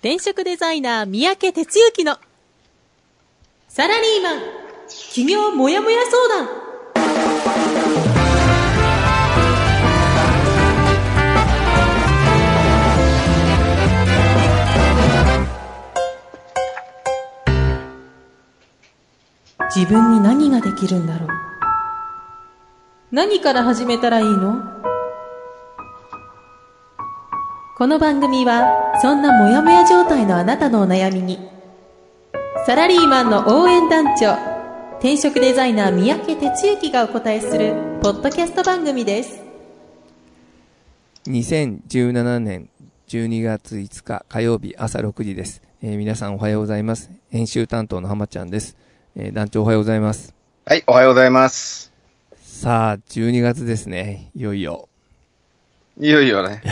転職デザイナー三宅哲之のサラリーマン起業もやもや相談。自分に何ができるんだろう。何から始めたらいいの？この番組はそんなモヤモヤ状態のあなたのお悩みにサラリーマンの応援団長、転職デザイナー三宅哲之がお答えするポッドキャスト番組です。 2017年12月5日火曜日朝6時です。皆さんおはようございます。編集担当の浜ちゃんです。団長おはようございます。 はい、おはようございます。 さあ、12月ですね。いよいよ。 いよいよね。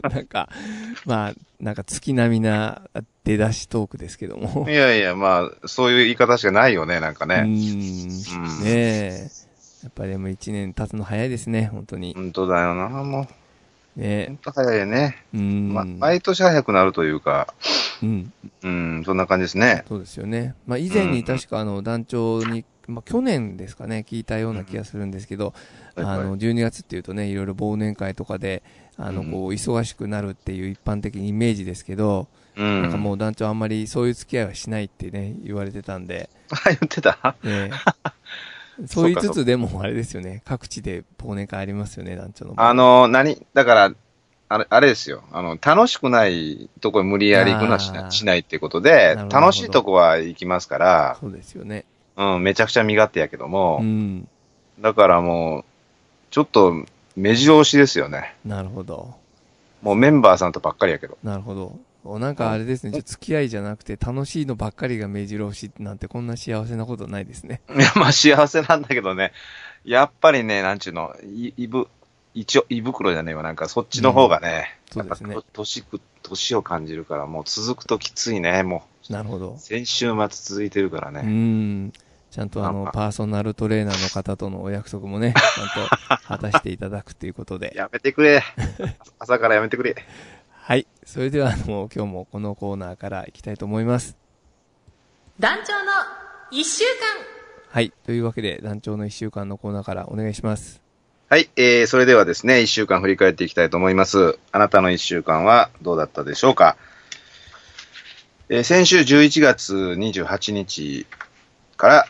なんか月並みな出だしトークですけども。 いやいや、まあ、そういう言い方しかないよね、なんかね。 ねえ。やっぱりでも1年経つの早いですね、本当に。 本当だよな、もう。 ねえ。 本当早いね。毎年早くなるというか。そんな感じですね。 そうですよね。以前に確か団長に、去年ですかね、聞いたような気がするんですけど、12月っていうとね、いろいろ忘年会とかで、こう、忙しくなるっていう一般的にイメージですけど、なんかもう団長あんまりそういう付き合いはしないってね、言われてたんで。 言ってたそう言いつつでもあれですよね、各地で忘年会ありますよね、団長の。 だから、あれですよ。楽しくないとこに無理やり行くのはしないっていうことで、楽しいとこは行きますから。 そうですよね。 めちゃくちゃ身勝手やけども。だからもう、ちょっと、目白押しですよね。 なるほど。 もうメンバーさんとばっかりやけど。 なるほど。なんかあれですね、付き合いじゃなくて楽しいのばっかりが目白押しなんてこんな幸せなことないですね。 いや、幸せなんだけどね。やっぱりね、なんちゅうの、胃袋じゃねえわ、なんかそっちの方がね、 そうですね。 年を感じるから、もう続くときついね、もう。 なるほど。 先週末続いてるからね。 ちゃんとパーソナルトレーナーの方とのお約束もね、ちゃんと果たしていただくということで。 やめてくれ。朝からやめてくれ。 はい。それでは今日もこのコーナーからいきたいと思います。 団長の一週間。 はい。というわけで団長の一週間のコーナーからお願いします。 はい。それではですね、一週間振り返っていきたいと思います。あなたの一週間はどうだったでしょうか。先週11月28日から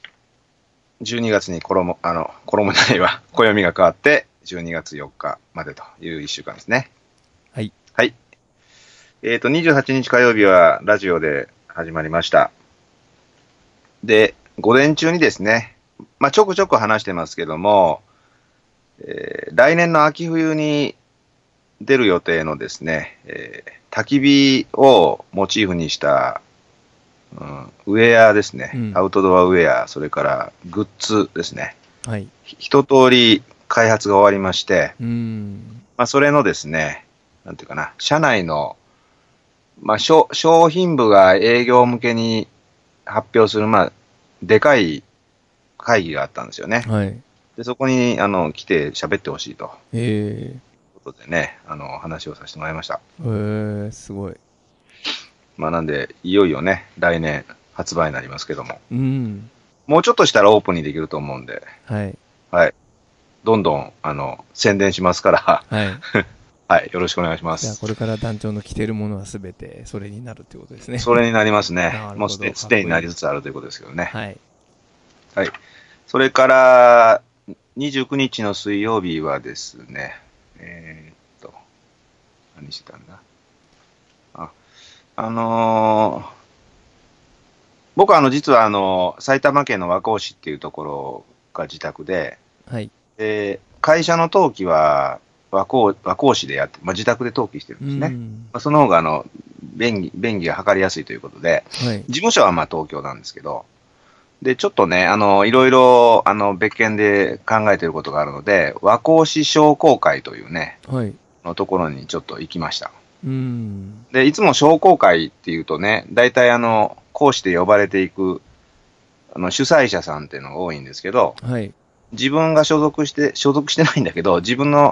12月に暦じゃないわ、暦が変わって12月4日までという一週間ですね。 はい。 はい。28日火曜日はラジオで始まりました。で、午前中にですね、ちょくちょく話してますけども、来年の秋冬に出る予定のですね、焚き火をモチーフにした、ウェアですね、アウトドアウェア、それからグッズですね。 はい。 一通り開発が終わりまして、それのですね、なんていうかな、社内の、商品部が営業向けに発表する、でかい会議があったんですよね。 はい。 で、そこに、来て喋ってほしいと。 いうことでね、話をさせてもらいました。 すごい。 なんで、いよいよね、来年発売になりますけども。 もうちょっとしたらオープンにできると思うんで。 はい。 はい。どんどん、宣伝しますから。 はい。 はい。よろしくお願いします。 じゃあ、これから団長の着てるものはすべてそれになるということですね。 それになりますね。もうすでになりつつあるということですけどね。 はい。 はい。それから、29日の水曜日はですね、何してたんだ。僕は実は埼玉県の和光市っていうところが自宅で、 はい。 会社の登記は和光市でやって、自宅で登記してるんですね。その方が便宜が図りやすいということで、 はい、 事務所は東京なんですけど、で、ちょっとね、いろいろ、別件で考えていることがあるので、和光市商工会というね、 はい。 のところにちょっと行きました。 で、 いつも商工会っていうとね、大体講師で呼ばれていく、主催者さんっていうのが多いんですけど、 はい。 自分が所属してないんだけど、自分の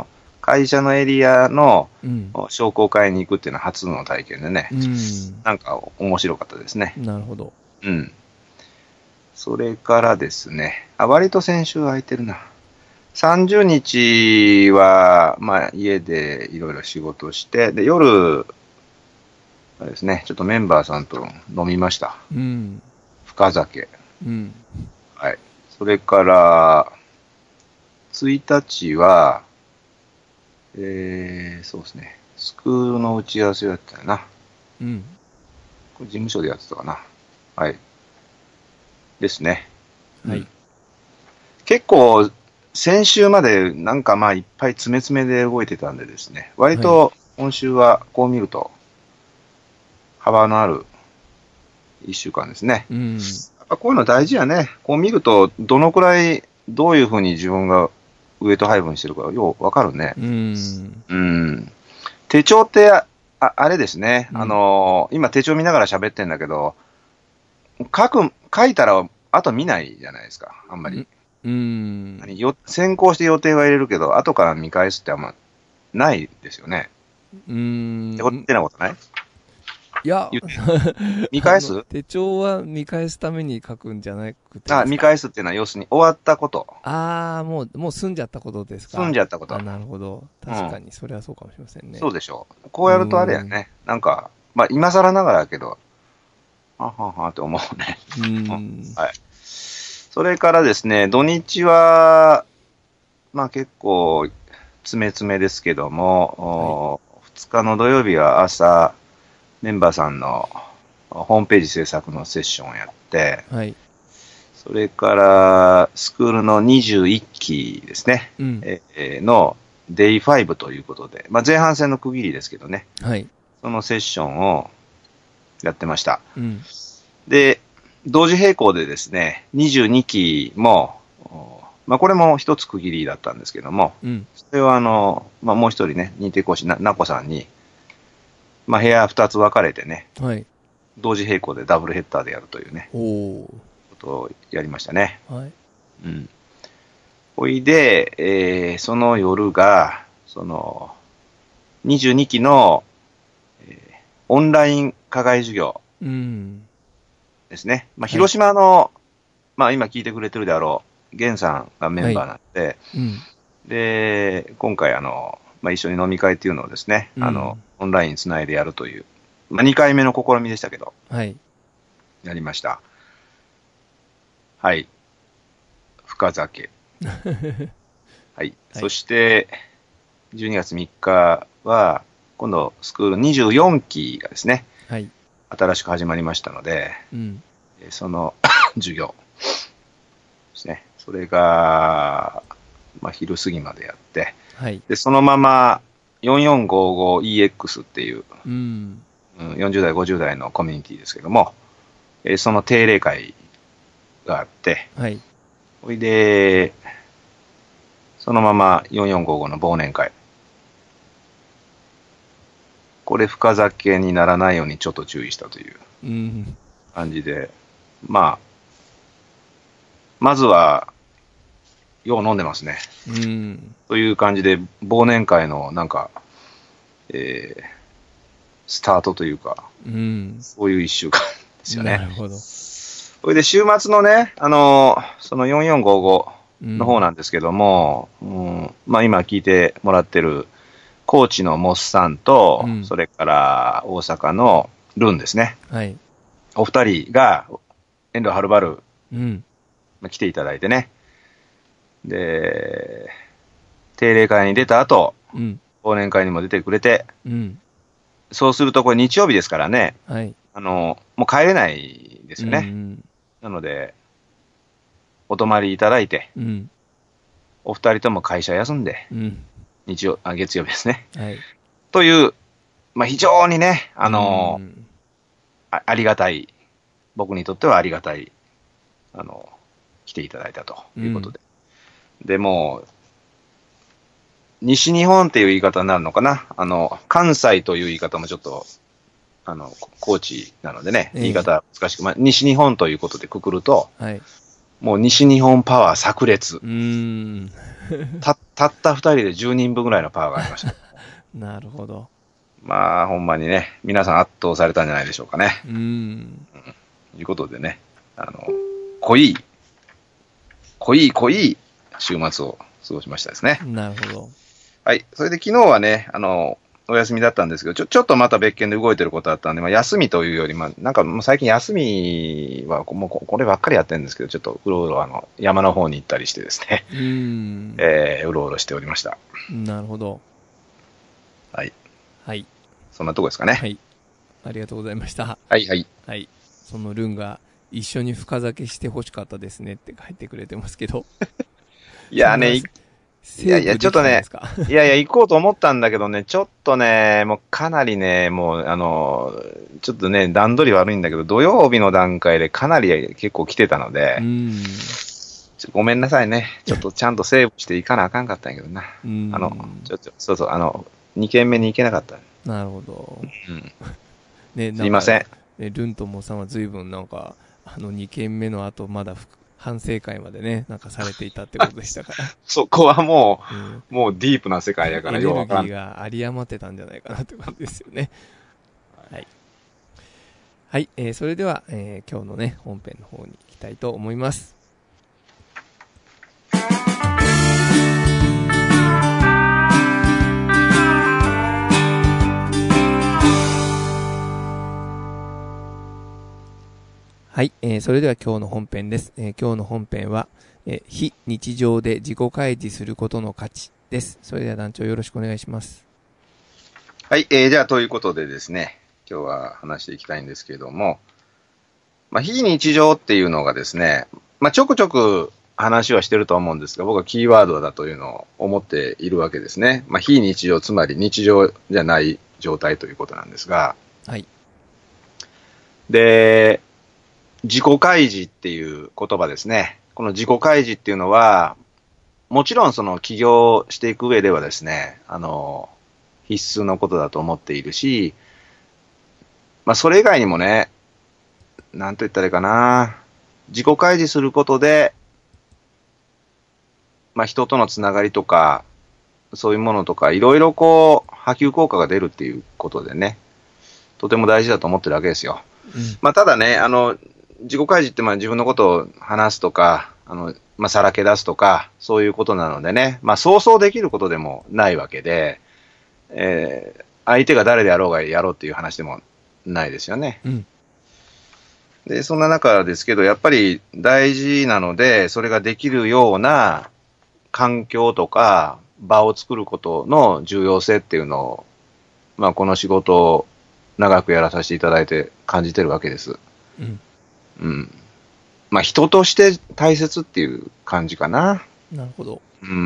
会社のエリアのうん。 商工会に行くっていうのは初の体験でね、 うん。 なんか面白かったですね。 なるほど。 うん。それからですね、割と先週空いてるな。30日は、まあ、家でいろいろ仕事して、で、夜、あれですね、ちょっとメンバーさんと飲みました。 うん。 深酒。 うん。 はい。それから、1日は、そうですね、スクールの打ち合わせをやったよな。 うん。 これ事務所でやってたかな。はい。ですね。 はいうん。結構、先週までなんかまあいっぱい詰め詰めで動いてたんでですね、割と今週はこう見ると幅のある一週間ですね。 うん。 やっぱこういうの大事やね。こう見るとどのくらいどういうふうに自分がウエイト配分してるかようわかるね。 うん。 うん。手帳ってあれですね。 うん今手帳見ながら喋ってんだけど、書いたらあと見ないじゃないですか。あんまり。 うん。 先行して予定は入れるけど、後から見返すってあんまないですよね。ってなことないいや、 見返す手帳は見返すために書くんじゃなくて。 見返すっていうのは要するに終わったこと。 もう済んじゃったことですか。 済んじゃったこと。 なるほど。確かに、それはそうかもしれませんね。 そうでしょう。こうやるとあれやね。なんか、まあ今更ながらやけど、はははって思うね。はい。それからですね、土日は、まあ結構、詰め詰めですけども、2日の土曜日は朝、メンバーさんのホームページ制作のセッションをやって、 はい。 それから、スクールの21期ですね、のデイ5ということで、まあ前半戦の区切りですけどね、 はい。 そのセッションをやってました。 うん。 で、同時並行でですね、22期も、まあこれも一つ区切りだったんですけども、それはまあもう一人ね、認定講師なこさんに、まあ部屋2つ分かれてね、 はい。 同時並行でダブルヘッダーでやるというね、 ことをやりましたね。 はい。 うん。ほいで、その夜が、その、22期の、オンライン課外授業ですね。まあ、広島の、まあ今聞いてくれてるであろう、源さんがメンバーなんで、で、今回まあ一緒に飲み会っていうのをですね、オンラインつないでやるという、まあ2回目の試みでしたけど、 はい。 やりました。はい。深酒。はい。そして、12月3日は、今度、スクール24期がですね、 はい。 新しく始まりましたので、その授業ですね。それが、まあ、昼過ぎまでやって、 はい。 で、そのまま 4455EX っていう、40代、50代のコミュニティですけども、その定例会があって、 はい。 ほいで、そのまま4455の忘年会。これ深酒にならないようにちょっと注意したという感じで、まあ、まずは、よう飲んでますね。という感じで、忘年会のなんか、スタートというか、そういう一週間ですよね。 なるほど。 それで週末のね、その4455の方なんですけども、まあ今聞いてもらってる、高知のモスさんと、それから大阪のルンですね。 はい。 お二人が、遠路はるばる、来ていただいてね。で、定例会に出た後、忘年会にも出てくれて、そうするとこれ日曜日ですからね、 はい。 もう帰れないですよね。なので、お泊まりいただいて、お二人とも会社休んで、月曜日ですね。 はい。 という、まあ、非常にね、ありがたい、僕にとってはありがたい、来ていただいたということで。で、もう、西日本っていう言い方になるのかな。関西という言い方もちょっと、高知なのでね、言い方難しく、まあ、西日本ということでくくると、 はい。 もう西日本パワー炸裂。たった2人で10人分ぐらいのパワーがありました。 なるほど。 まあ、ほんまにね、皆さん圧倒されたんじゃないでしょうかね。いうことでね、濃い週末を過ごしましたですね。 なるほど。 はい。それで昨日はね、お休みだったんですけど、ちょっとまた別件で動いてることあったんで、まあ、休みというより、まあ、なんかもう最近休みはもうこればっかりやってるんですけど、ちょっとうろうろ山の方に行ったりしてですね、うろうろしておりました。 なるほど。 はい。 はい。 そんなとこですかね。 はい。ありがとうございました。 はいはい。 はい。そのルンが一緒に深酒してほしかったですねって書いてくれてますけど。 いやね、ちょっとね、行こうと思ったんだけどね、ちょっとね、もうかなりね、もうちょっとね、段取り悪いんだけど、土曜日の段階でかなり結構来てたので、ごめんなさいね。ちょっとちゃんとセーブしていかなあかんかったんやけどな。そうそう、2軒目に行けなかった。 なるほど。 ね、すいません。 ルントモさんは随分なんか、2軒目の後まだ反省会までね、なんかされていたってことでしたから。 そこはもうディープな世界やから、 エネルギーが有り余ってたんじゃないかなってことですよね。はい。はい、それでは、今日のね、本編の方に行きたいと思います。はい、それでは今日の本編です。今日の本編は、非日常で自己開示することの価値です。それでは団長よろしくお願いします。 はい、じゃあということでですね、今日は話していきたいんですけれども、まあ、非日常っていうのがですね、まあ、ちょくちょく話はしてると思うんですが、僕はキーワードだというのを思っているわけですね。まあ、非日常、つまり日常じゃない状態ということなんですが、 はい。 で、自己開示っていう言葉ですね。この自己開示っていうのは、もちろんその起業していく上ではですね、必須のことだと思っているし、まあそれ以外にもね、なんと言ったらいいかな、自己開示することで、まあ人とのつながりとか、そういうものとか、いろいろこう、波及効果が出るっていうことでね、とても大事だと思ってるわけですよ。まあただね、自己開示ってまあ自分のことを話すとか、まあ、さらけ出すとか、そういうことなのでね、まあ、そうそうできることでもないわけで、相手が誰であろうがやろうっていう話でもないですよね。で、そんな中ですけど、やっぱり大事なので、それができるような環境とか場を作ることの重要性っていうのを、まあ、この仕事を長くやらさせていただいて感じてるわけです。まあ、人として大切っていう感じかな。 なるほど。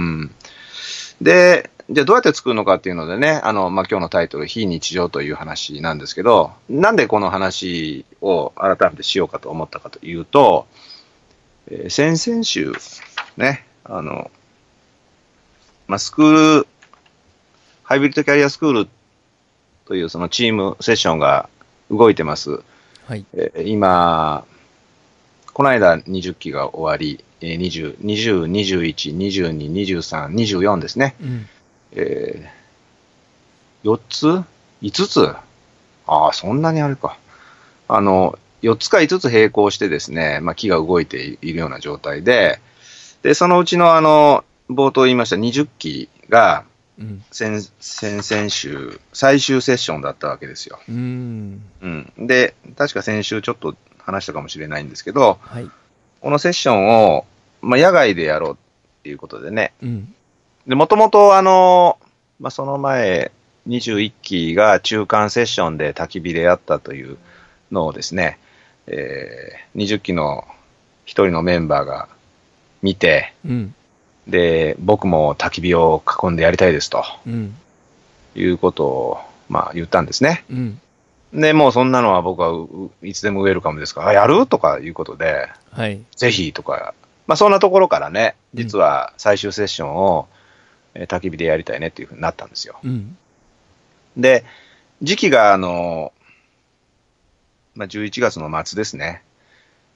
で、じゃあどうやって作るのかっていうのでね、まあ、今日のタイトル、非日常という話なんですけど、なんでこの話を改めてしようかと思ったかというと、先々週、ね、まあ、ハイブリッドキャリアスクールというそのチームセッションが動いてます。 はい。 今、この間20期が終わり、20、21、22、23、24ですね。4つ ?5 つああ、そんなにあるか。4つか5つ並行してですね、まあ、木が動いているような状態で、で、そのうちの冒頭言いました20期が、先々週、最終セッションだったわけですよ。で、確か先週ちょっと話したかもしれないんですけど、 はい、 このセッションを、まあ、野外でやろうっていうことでね。で、もともとまあ、その前、21期が中間セッションで焚き火でやったというのをですね、20期の一人のメンバーが見て、で、僕も焚き火を囲んでやりたいですと、いうことを、まあ、言ったんですね。で、もうそんなのは僕はいつでもウェルカムですから、やるとかいうことで、 はい、 ぜひとか、まあそんなところからね、実は最終セッションを焚き火でやりたいねっていうふうになったんですよ。で、時期がまあ11月の末ですね。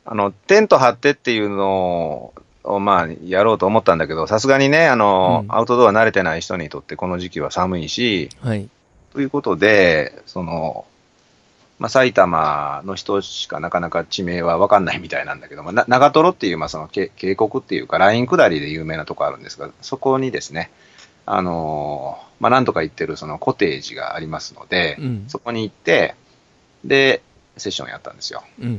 テント張ってっていうのを、まあ、やろうと思ったんだけど、さすがにね、アウトドア慣れてない人にとってこの時期は寒いし、 はい。 ということで、まあ、埼玉の人しかなかなか地名は分かんないみたいなんだけども、長瀞っていう、まあ、渓谷っていうか、ライン下りで有名なとこあるんですが、そこにですね、まあ、なんとか行ってるそのコテージがありますので、 うん。 そこに行って、で、セッションやったんですよ。 うん。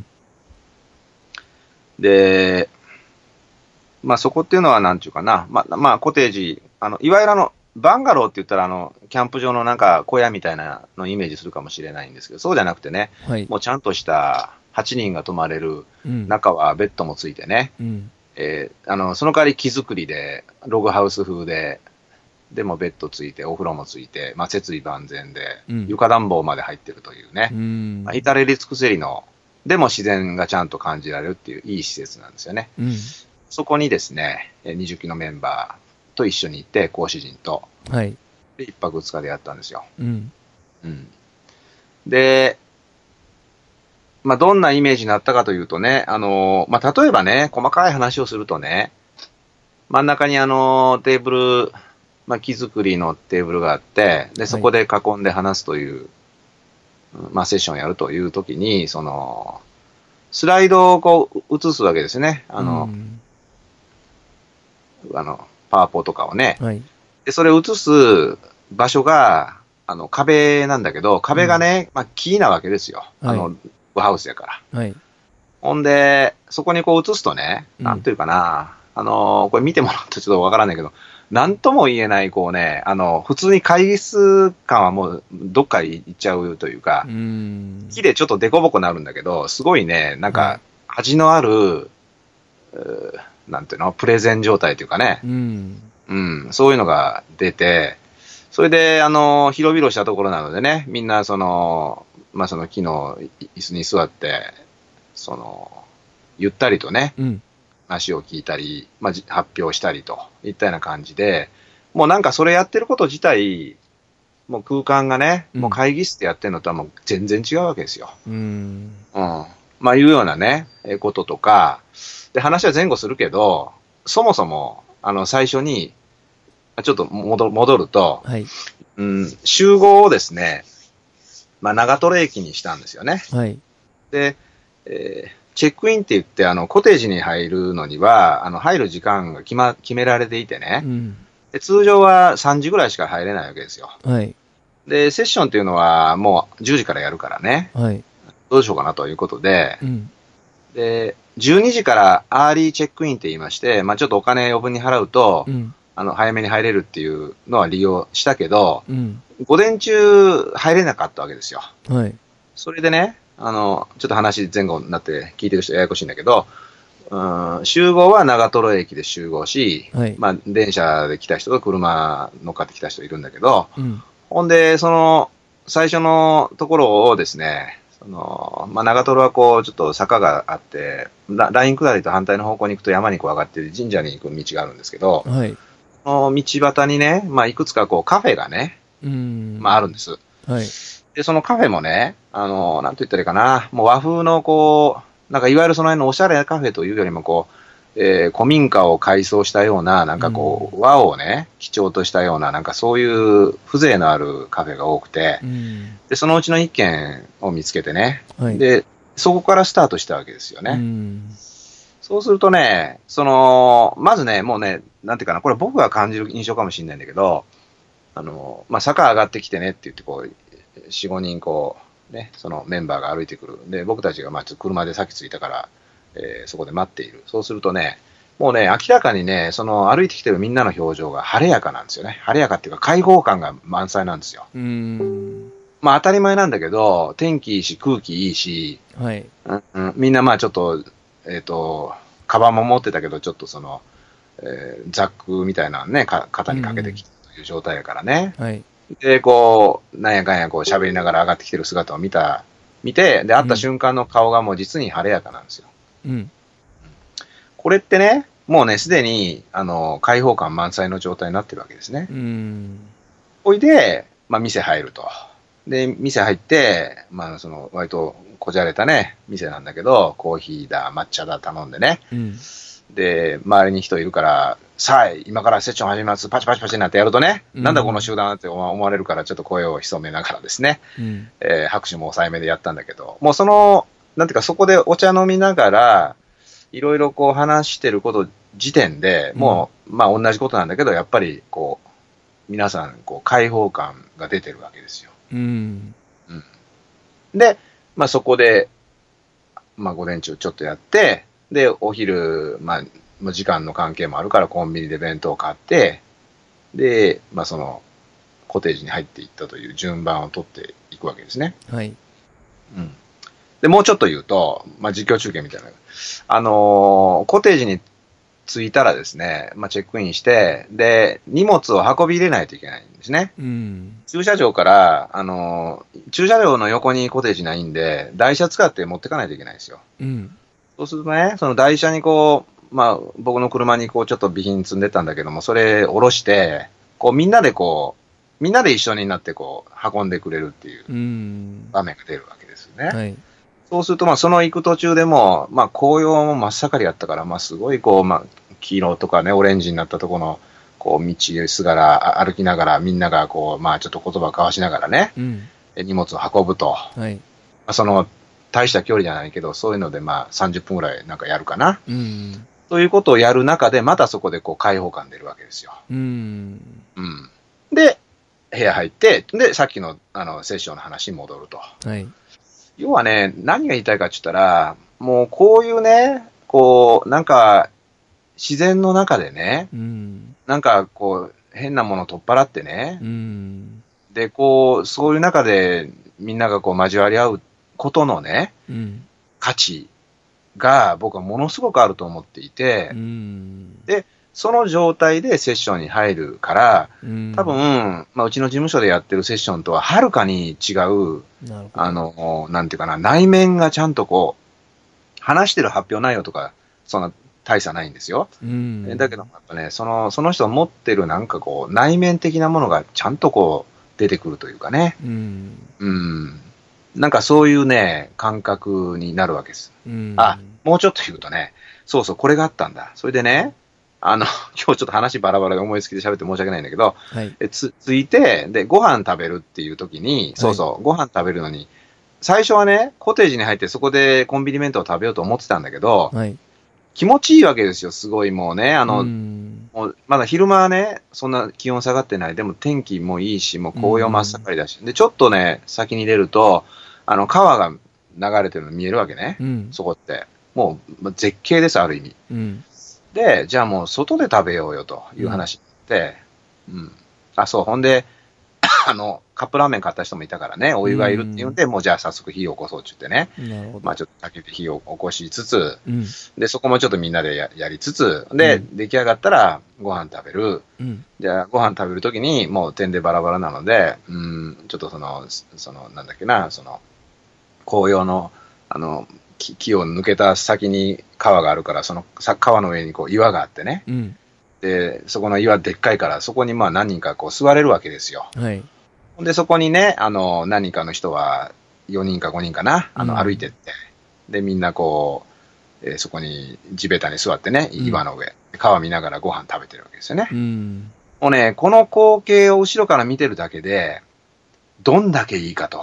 で、まあ、そこっていうのはなんていうかな、まあ、コテージ、いわゆるバンガローって言ったらキャンプ場のなんか小屋みたいなのをイメージするかもしれないんですけど、そうじゃなくてね、 はい。 もうちゃんとした8人が泊まれる、 うん。 中はベッドもついてね、 うん。 その代わり木造りで、ログハウス風でもベッドついて、お風呂もついて、まあ、設備万全で、 うん床暖房まで入ってるというね、 うん。 まあ、至れり尽くせりの、でも自然がちゃんと感じられるっていういい施設なんですよね。 うん。 そこにですね、20期のメンバーと一緒に行って、講師陣と、 はい。 で、1泊2日でやったんですよ。 うん。 うん。で、まあ、どんなイメージになったかというとね、まあ、例えばね、細かい話をするとね、真ん中にテーブル、まあ、木造りのテーブルがあって、で、そこで囲んで話すという、まあ、セッションをやるというときに、スライドをこう映すわけですね。 うんパワポとかをね。 はい。 で、それを映す場所が、壁なんだけど、壁がね、まあ、木なわけですよ。 はいハウスやから。 はい。 ほんで、そこにこう映すとね、 うんなんていうかな、これ見てもらうとちょっとわからないけど、なんとも言えない、こうね、普通に会議室感はもうどっか行っちゃうというか、木でちょっとデコボコなるんだけど、すごいね、なんはか、味のある、なんていうの、プレゼン状態というかね、そういうのが出て、それで、広々したところなのでね、みんな、まあ、その木の椅子に座って、ゆったりとね、話を聞いたり、まあ、発表したりといったような感じで、もうなんかそれやってること自体、もう空間がね、もう会議室でやってるのとはもう全然違うわけですよ。まあいうようなね、こととか、で、話は前後するけど、そもそも、最初に、ちょっと戻ると、 はい。 集合をですね、まあ長瀞駅にしたんですよね。 はい。 で、チェックインって言って、コテージに入るのには、入る時間が決められていてね、で、通常は3時ぐらいしか入れないわけですよ。 はい。 で、セッションっていうのはもう10時からやるからね、 はい。 どうしようかなということで、で、12時からアーリーチェックインって言いまして、まあちょっとお金余分に払うと、早めに入れるっていうのは利用したけど、午前中入れなかったわけですよ。 はい。 それでね、ちょっと話前後になって聞いてる人ややこしいんだけど、集合は長瀞駅で集合し、 はい。 まあ電車で来た人と車乗っかってきた人いるんだけど、 うん。 ほんで、最初のところをですね、まあ、長瀞はこう、ちょっと坂があって、ライン下りと反対の方向に行くと山にこう上がって神社に行く道があるんですけど、 はい。 その道端にね、まあ、いくつかこうカフェがね、まあ、あるんです。 はい。 で、そのカフェもね、なんと言ったらいいかな、もう和風のこう、なんかいわゆるその辺のおしゃれなカフェというよりもこう、古民家を改装したような、なんかこう、和をね、基調としたような、なんかそういう風情のあるカフェが多くて、で、そのうちの一軒を見つけてね、 はい。 で、そこからスタートしたわけですよね。そうするとね、まずね、もうね、なんていうかな、これ僕が感じる印象かもしれないんだけど、まあ、坂上がってきてねって言って、こう、4、5人こう、ね、そのメンバーが歩いてくる。で、僕たちがまあちょっと車で先着いたから、そこで待っている。そうするとね、もうね、明らかにね、歩いてきてるみんなの表情が晴れやかなんですよね。晴れやかっていうか、開放感が満載なんですよ。まあ当たり前なんだけど、天気いいし、空気いいし、 はい。 みんなまあちょっと、カバンも持ってたけど、ちょっとザックみたいなね、肩にかけてきてという状態やからね。 はい。 で、こう、なんやかんやこう喋りながら上がってきてる姿を見て、で、会った瞬間の顔がもう実に晴れやかなんですよ。これってね、もうね、すでに、開放感満載の状態になってるわけですね。ほいで、まあ、店入ると。 で、店入って、まあ、割とこじゃれたね、店なんだけど、コーヒーだ、抹茶だ頼んでね。 うん。 で、周りに人いるから、さあ、今からセッション始めます、パチパチパチになってやるとね、なんだこの集団って思われるから、ちょっと声を潜めながらですね、拍手も抑えめでやったんだけど、もうなんていうか、そこでお茶飲みながら、いろいろこう話してること時点で、もう、まあ同じことなんだけど、やっぱりこう、皆さん、こう、開放感が出てるわけですよ。で、まあそこで、まあ午前中ちょっとやって、で、お昼、まあ、時間の関係もあるからコンビニで弁当を買って、で、まあコテージに入っていったという順番を取っていくわけですね。 はい。 で、もうちょっと言うと、まあ実況中継みたいな。コテージに着いたらですね、まあチェックインして、で、荷物を運び入れないといけないんですね。駐車場から、駐車場の横にコテージないんで、台車使って持ってかないといけないんですよ。そうするとね、その台車にこう、まあ僕の車にこうちょっと備品積んでたんだけども、それ下ろして、こうみんなで一緒になってこう運んでくれるっていう場面が出るわけですよね。はい。そうすると、まあ、その行く途中でも、まあ、紅葉も真っ盛りやったから、まあ、すごい、こう、まあ、黄色とかね、オレンジになったところの、こう、道すがら、歩きながら、みんなが、こう、まあ、ちょっと言葉を交わしながらね、荷物を運ぶと。はい。まあ、大した距離じゃないけど、そういうので、まあ、30分ぐらいなんかやるかな。ということをやる中で、またそこで、こう、開放感出るわけですよ。で、部屋入って、で、さっきの、セッションの話に戻ると。はい。要はね、何が言いたいかって言ったら、もうこういうね、こう、なんか、自然の中でね、なんかこう、変なものを取っ払ってね、で、こう、そういう中でみんながこう交わり合うことのね、価値が僕はものすごくあると思っていて、で、その状態でセッションに入るから、多分、まあ、うちの事務所でやってるセッションとははるかに違う、なんていうかな、内面がちゃんとこう、話してる発表内容とか、そんな大差ないんですよ。だけど、やっぱね、その人が持ってるなんかこう、内面的なものがちゃんとこう、出てくるというかね。なんかそういうね、感覚になるわけです。あ、もうちょっと言うとね、そうそう、これがあったんだ。それでね、今日ちょっと話バラバラで思いつきで喋って申し訳ないんだけど、はい、ついて、で、ご飯食べるっていう時に、そうそう、はい、ご飯食べるのに、最初はね、コテージに入ってそこでコンビニ弁当を食べようと思ってたんだけど、はい、気持ちいいわけですよ、すごいもうね。もうまだ昼間はね、そんな気温下がってない。でも天気もいいし、もう紅葉真っ盛りだし。で、ちょっとね、先に出ると、川が流れてるの見えるわけね。そこって。もう、絶景です、ある意味。で、じゃあもう外で食べようよという話で、あ、そう、ほんで、カップラーメン買った人もいたからね、お湯がいるっていうんで、もうじゃあ早速火を起こそうって言ってね、まあちょっと炊けて火を起こしつつ、で、そこもちょっとみんなで やりつつ、で、出来上がったらご飯食べる。じゃあご飯食べるときにもう点でバラバラなので、ちょっとなんだっけな、紅葉の、木を抜けた先に川があるから、その川の上にこう岩があってね、で、そこの岩でっかいから、そこにまあ何人かこう座れるわけですよ。はい。で、そこにね、何人かの人は、4人か5人かな、歩いてって、で、みんなこう、そこに地べたに座ってね、岩の上、川見ながらご飯食べてるわけですよね。もうね、この光景を後ろから見てるだけで、どんだけいいかと。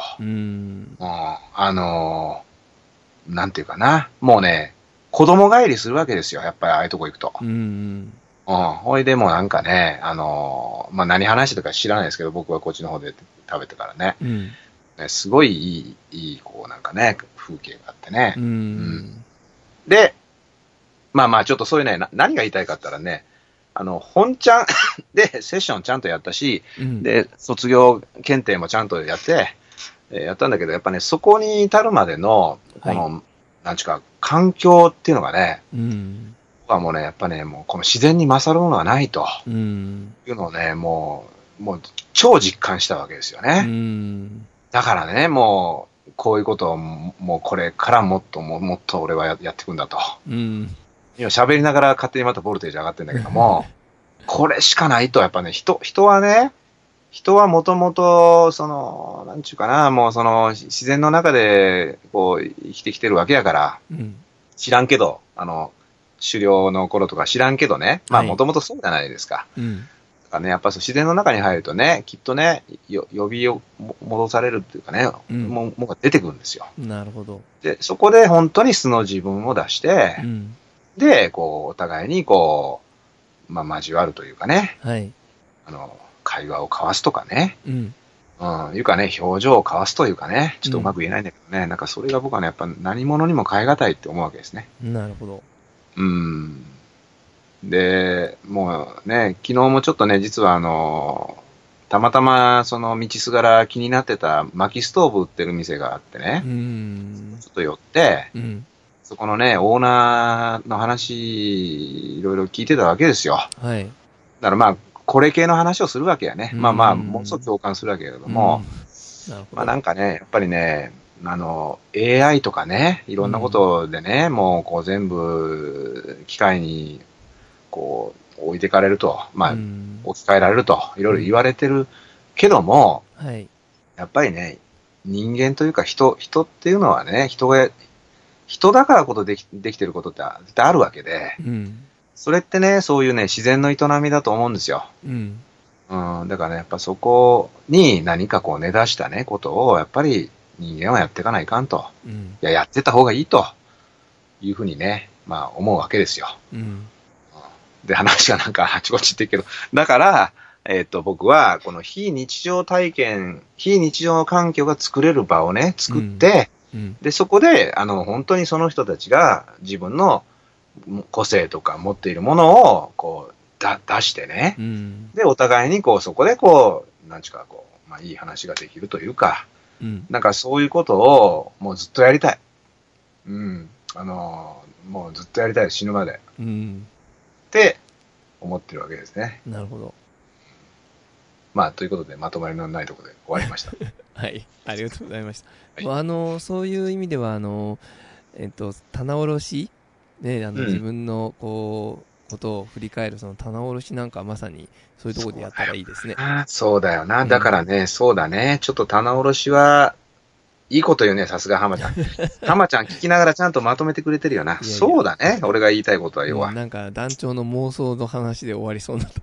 なんていうかな、もうね、子供帰りするわけですよ、やっぱりああいうとこ行くと。ほいでもなんかね、まあ、何話してたか知らないですけど、僕はこっちの方で食べてからね、ねすごいいい、こうなんかね、風景があってね。で、まあまあちょっとそういうね、何が言いたいかって言ったらね、本ちゃんでセッションちゃんとやったし、で、卒業検定もちゃんとやって、やったんだけど、やっぱね、そこに至るまでの、この、はい、なんちゅうか、環境っていうのがね、僕はもうね、やっぱね、もうこの自然に勝るものはないと、いうのをね、もう超実感したわけですよね。だからね、もう、こういうことを、もうこれからもっと俺はやっていくんだと。今喋りながら勝手にまたボルテージ上がってるんだけども、これしかないと、やっぱね、人はね、 人はもともと、なんちゅうかな、もう自然の中で、こう、生きてきてるわけやから、知らんけど、狩猟の頃とか知らんけどね、まあ、もともとそうじゃないですか。だからね、やっぱ自然の中に入るとね、きっとね、呼びを戻されるっていうかね、もうが出てくるんですよ。 なるほど。 で、そこで本当に素の自分を出して、で、こう、お互いにこう、まあ、交わるというかね、会話を交わすとかね、いうかね、表情を交わすというかね、ちょっとうまく言えないんだけどね、なんかそれが僕はね、やっぱ何者にも代え難いって思うわけですね。 なるほど。 で、もうね、昨日もちょっとね、実はたまたま道すがら気になってた薪ストーブ売ってる店があってね、ちょっと寄って、そこのね、オーナーの話、いろいろ聞いてたわけですよ。だからまあ、これ系の話をするわけやね。まあまあ、ものすごく共感するわけけれども、まあなんかね、やっぱりね、AI とかね、いろんなことでね、もうこう全部、機械に、こう、置いてかれると、まあ、置き換えられると、いろいろ言われてるけども、やっぱりね、人間というか人っていうのはね、人だからことできてることって絶対あるわけで、それってね、そういうね、自然の営みだと思うんですよ。だからね、やっぱそこに何かこう根出したね、ことを、やっぱり人間はやっていかないかんと。やってた方がいいというふうにね、まあ思うわけですよ。で、話がなんかあちこち行ってるけど、だから、僕はこの非日常体験、非日常の環境が作れる場をね、作って、で、そこで、本当にその人たちが自分の個性とか持っているものを、こう、出してね、で、お互いにこう、そこでこう、なんちゅうか、こう、まあ、いい話ができるというか、なんかそういうことを、もうずっとやりたい。もうずっとやりたい、死ぬまで。って思ってるわけですね。 なるほど。 まあ、ということで、まとまりのないところで終わりました。 はい、ありがとうございました。そういう意味では、棚卸し、ね、自分のことを振り返るその棚卸しなんかまさにそういうところでやったらいいですね。 そうだよな。だからね、そうだね。ちょっと棚卸しはいいこと言うね、さすが浜ちゃん。浜ちゃん聞きながらちゃんとまとめてくれてるよな。いやいやそうだね。俺が言いたいことは要は。 なんか団長の妄想の話で終わりそうになった。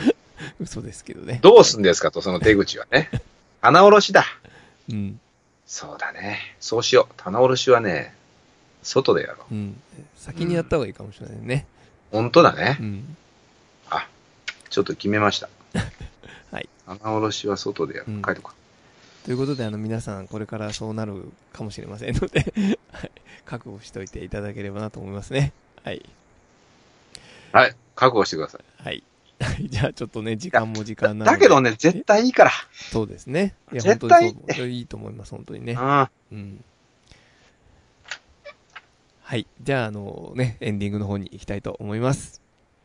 嘘ですけどね。 どうすんですかと、その手口はね。棚卸しだ。そうだね。そうしよう。棚卸しはね、外でやろう。 先にやった方がいいかもしれないね。 本当だね。ちょっと決めました。 はい。 棚卸しは外でやる。書いとこう。 ということで、皆さん、これからそうなるかもしれませんので、覚悟しておいていただければなと思いますね。はい。 はい。覚悟してください。 はい。じゃあ、ちょっとね、時間も時間なので。 だけどね、絶対いいから。 そうですね。いや、 絶対本当にいいと思います、本当にね。はい。じゃあ、ね、エンディングの方に行きたいと思います。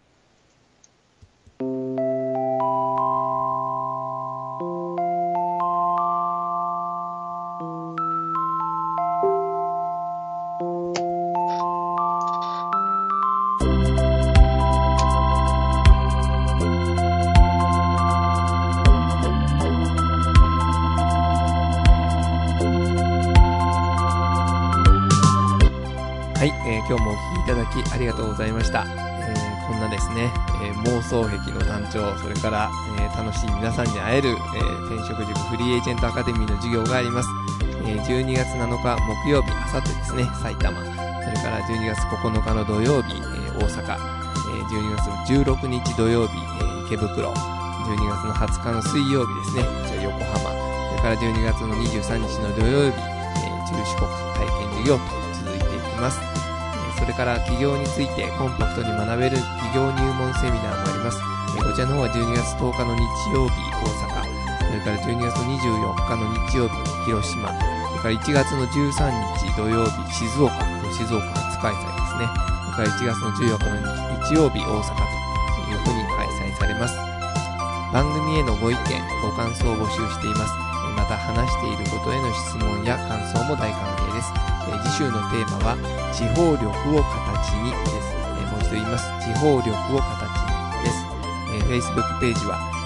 今日もお聞きいただきありがとうございました。こんなですね、妄想癖の団長、それから、楽しい皆さんに会える、転職塾フリーエージェントアカデミーの授業があります。12月7日木曜日、あさってですね、埼玉。それから12月9日の土曜日、大阪。12月16日土曜日、池袋。12月の20日の水曜日ですね、こちら横浜。それから12月の23日の土曜日、中四国体験授業と続いていきます。それから企業についてコンパクトに学べる企業入門セミナーもあります。こちらの方は12月10日の日曜日大阪、それから12月の24日の日曜日広島、それから1月の13日土曜日静岡初開催ですね。それから1月の14日の日曜日大阪というふうに開催されます。番組へのご意見ご感想を募集しています。また話していることへの質問や感想も大歓迎です。次週のテーマは地方力を形にです。もう一度言います。地方力を形にです。Facebook ページは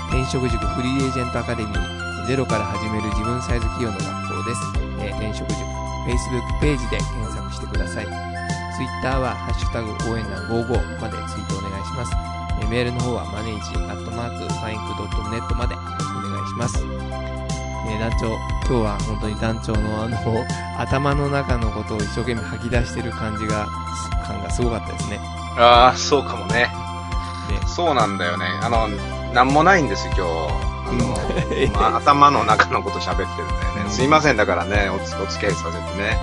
転職塾フリーエージェントアカデミー、ゼロから始める自分サイズ企業の学校です。転職塾、Facebook ページで検索してください。Twitter はハッシュタグ応援団55までツイートお願いします。メールの方はmanage@fink.net までお願いします。団長、今日は本当に団長の頭の中のことを一生懸命吐き出してる感がすごかったですね。 ああ、そうかもね。そうなんだよね。なんもないんですよ、今日。頭の中のこと喋ってるんだよね。すいません、だからね、お付き合いさせてね。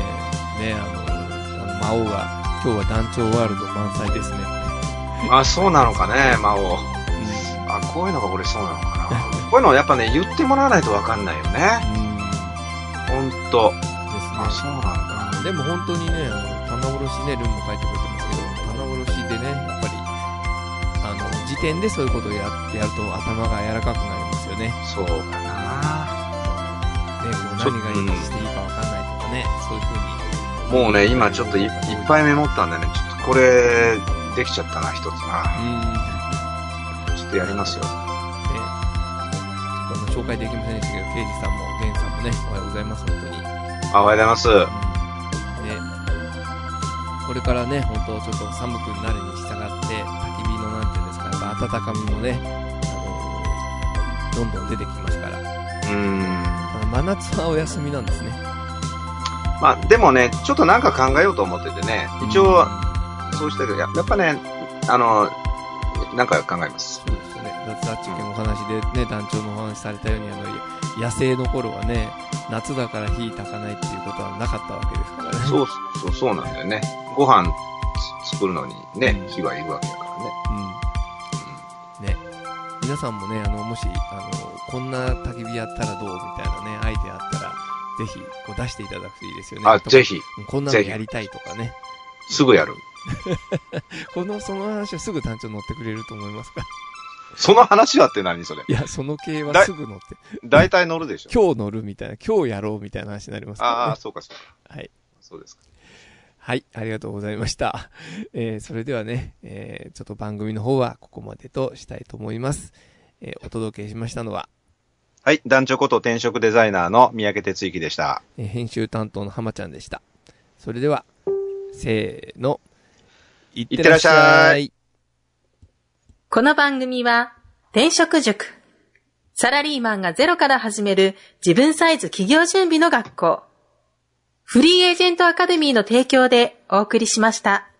魔王が、今日は団長ワールド満載ですね。 あ、そうなのかね、魔王。こういうのが俺そうなのかな。こういうのをやっぱね、言ってもらわないとわかんないよね。ほんと。ですね。そうなんだ。 でも本当にね、棚卸しね、ルンも書いてくれてますけど、棚卸しでね、やっぱり、時点でそういうことをやってやると頭が柔らかくなりますよね。 そうかな。 ね、何がしていいかわかんないとかね、そういう風に。もうね、今ちょっといっぱいメモったんでね、ちょっとこれ、できちゃったな、一つな。ちょっとやりますよ。 紹介できませんでしたけど、ケイジさんもゲンさんもね、おはようございます、本当に。 おはようございます。 これからね、本当ちょっと寒くなるに従って、焚き火のなんていうんですか、やっぱ温かみもね、どんどん出てきますから。真夏はお休みなんですね。 でもね、ちょっとなんか考えようと思っててね、一応、そうしたけど、やっぱね、なんか考えます。 そうですよね。雑中継のお話でね、団長のお話されたように、野生の頃はね、夏だから火焚かないっていうことはなかったわけですからね。 そうなんだよね。ご飯作るのにね、火はいるわけだからね。 ね。皆さんもね、もし、こんな焚き火やったらどうみたいなね、アイデアあったら、ぜひ、出していただくといいですよね。 ぜひ。 こんなのやりたいとかね。 すぐやる。 その話はすぐ団長乗ってくれると思いますか？ その話はって何それ？ いや、その系はすぐ乗って。 大体乗るでしょ。 今日乗るみたいな、今日やろうみたいな話になりますからね。 ああ、そうかそうか。 はい。 そうですか。 はい、ありがとうございました。それではね、ちょっと番組の方はここまでとしたいと思います。お届けしましたのは、 はい、団長こと転職デザイナーの三宅哲之でした。 編集担当の浜ちゃんでした。それでは、せーの、いってらっしゃい。 この番組は、転職塾。サラリーマンがゼロから始める自分サイズ企業準備の学校。フリーエージェントアカデミーの提供でお送りしました。